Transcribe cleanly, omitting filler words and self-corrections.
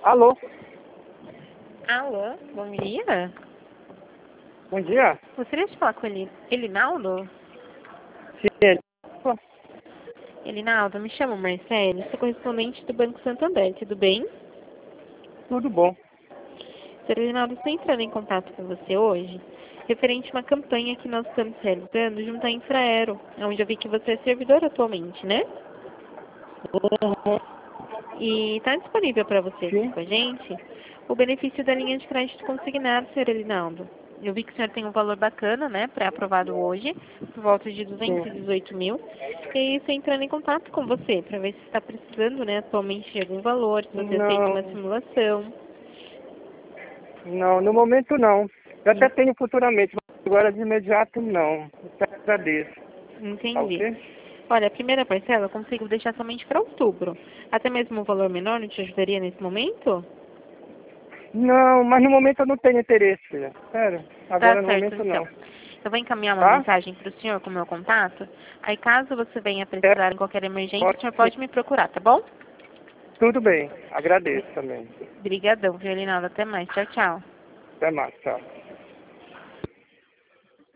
Alô? Alô, bom dia. Bom dia? Gostaria de falar com ele, Elinaldo? Sim. Elinaldo, me chamo Marcelo, sou correspondente do Banco Santander, tudo bem? Tudo bom. Sr. Elinaldo, estou entrando em contato com você hoje, referente a uma campanha que nós estamos realizando junto à Infraero, onde eu vi que você é servidor atualmente, né? E está disponível para você aqui Sim. com a gente o benefício da linha de crédito consignado, Sr. Elinaldo. Eu vi que o senhor tem um valor bacana, né, pré-aprovado hoje, por volta de 218 mil. E estou entrando em contato com você para ver se está precisando, né, atualmente de algum valor, se você aceita uma simulação. Não, no momento não. Eu até tenho futuramente, mas agora de imediato não. Eu agradeço. Tá Entendi. ok? Olha, a primeira parcela eu consigo deixar somente para outubro. Até mesmo um valor menor não te ajudaria nesse momento? Não, mas no momento eu não tenho interesse, filha. Sério. Agora Tá no certo, momento então. não. Eu vou encaminhar uma Tá? mensagem para o senhor com o meu contato. Aí, caso você venha precisar em qualquer emergência, o senhor pode me procurar, tá bom? Tudo bem. Agradeço também. Obrigadão, viu, Elinaldo? Até mais. Tchau, tchau. Até mais. Tchau.